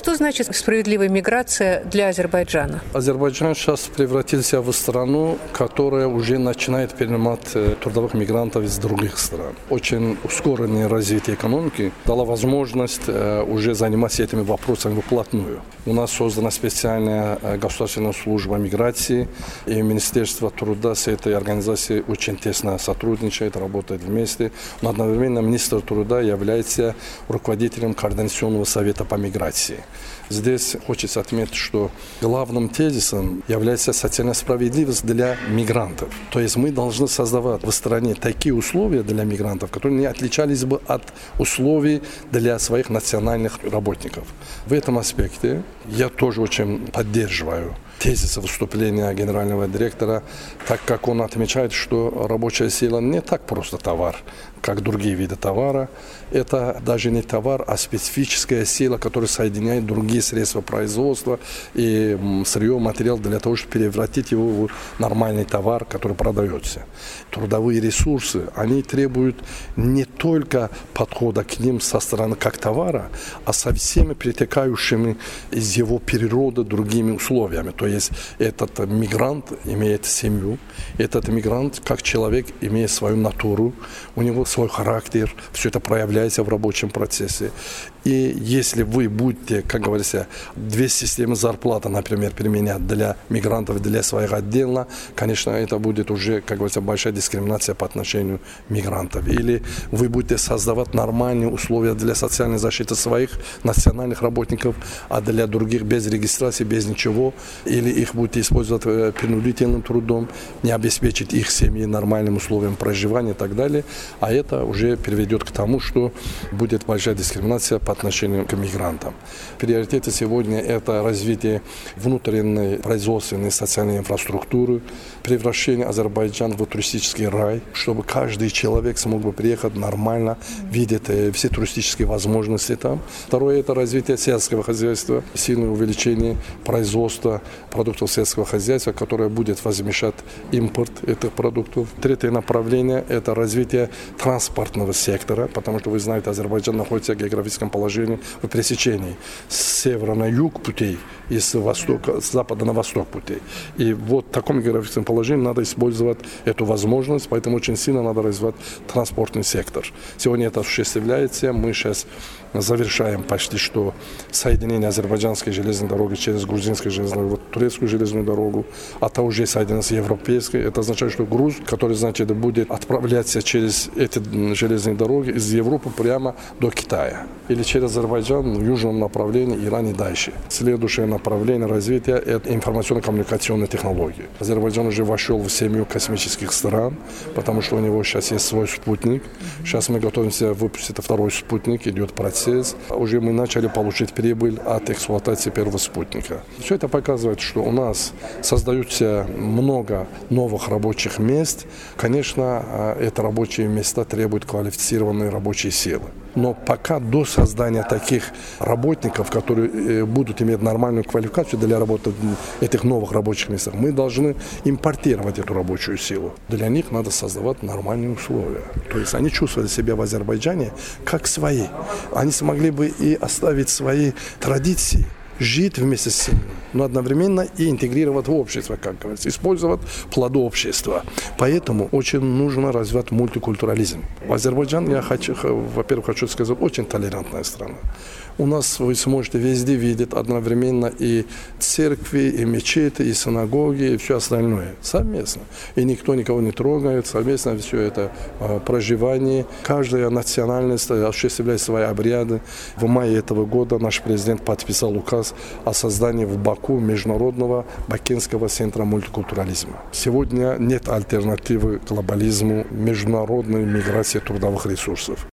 что значит справедливая миграция для Азербайджана? Азербайджан сейчас превратился в страну, которая уже начинает принимать трудовых мигрантов из других стран. Очень ускоренное развитие экономики дало возможность уже заниматься этими вопросами вплотную. У нас создана специальная государственная служба миграции, и Министерство труда с этой организацией очень тесно сотрудничает, работает вместе. Но одновременно министр труда является руководителем Координационного совета по миграции. Здесь хочется отметить, что главным тезисом является социальная справедливость для мигрантов. То есть мы должны создавать в стране такие условия для мигрантов, которые не отличались бы от условий для своих национальных работников. В этом аспекте я тоже очень поддерживаю тезисы выступления генерального директора, так как он отмечает, что рабочая сила не так просто товар, как другие виды товара. Это даже не товар, а специфическая сила, которая соединяет другие средства производства и сырье, материал для того, чтобы превратить его в нормальный товар, который продается. Трудовые ресурсы, они требуют не только подхода к ним со стороны как товара, а со всеми перетекающими из его природы другими условиями. То есть этот мигрант имеет семью, этот мигрант как человек имеет свою натуру, у него свой характер, все это проявляется в рабочем процессе. И если вы будете, как говорится, две системы зарплаты, например, применять для мигрантов, для своих отдельно, конечно, это будет уже, как говорится, большая дискриминация по отношению к мигрантам. Или вы будете создавать нормальные условия для социальной защиты своих национальных работников, а для других без регистрации, без ничего. Или их будете использовать принудительным трудом, не обеспечить их семьи нормальным условием проживания и так далее. А это уже приведет к тому, что будет большая дискриминация по отношению к мигрантам. Приоритеты сегодня – это развитие внутренней производственной и социальной инфраструктуры, превращение Азербайджана в туристический рай, чтобы каждый человек смог бы приехать нормально, видеть все туристические возможности там. Второе – это развитие сельского хозяйства, сильное увеличение производства продуктов сельского хозяйства, которое будет возмещать импорт этих продуктов. Третье направление – это развитие транспортного сектора, потому что, вы знаете, Азербайджан находится в географическом положении в пересечении с севера на юг путей и с запада на восток путей. И вот в таком географическом положении надо использовать эту возможность, поэтому очень сильно надо развивать транспортный сектор. Сегодня это осуществляется. Мы сейчас завершаем почти что соединение азербайджанской железной дороги через грузинскую железную дорогу, турецкую железную дорогу, а то уже соединение с европейской. Это означает, что груз, который, значит, будет отправляться через эти железные дороги из Европы прямо до Китая. Или через Азербайджан в южном направлении, Иран и дальше. Следующее направление развития – это информационно-коммуникационные технологии. Азербайджан уже вошел в семью космических стран, потому что у него сейчас есть свой спутник. Сейчас мы готовимся выпустить второй спутник, идет процесс. Уже мы начали получить прибыль от эксплуатации первого спутника. Все это показывает, что у нас создаются много новых рабочих мест. Конечно, эти рабочие места требуют квалифицированной рабочей силы. Но пока до создания таких работников, которые будут иметь нормальную квалификацию для работы в этих новых рабочих местах, мы должны импортировать эту рабочую силу. Для них надо создавать нормальные условия. То есть они чувствовали себя в Азербайджане как свои. Они смогли бы и оставить свои традиции, жить вместе с семьей, но одновременно и интегрировать в общество, как говорится, использовать плоды общества. Поэтому очень нужно развивать мультикультурализм. В Азербайджане, во-первых, хочу сказать, очень толерантная страна. У нас вы сможете везде видеть одновременно и церкви, и мечети, и синагоги, и все остальное совместно. И никто никого не трогает, совместно все это проживание. Каждая национальность осуществляет свои обряды. В мае этого года наш президент подписал указ о создании в Баку международного Бакинского центра мультикультурализма. Сегодня нет альтернативы глобализму, международной миграции трудовых ресурсов.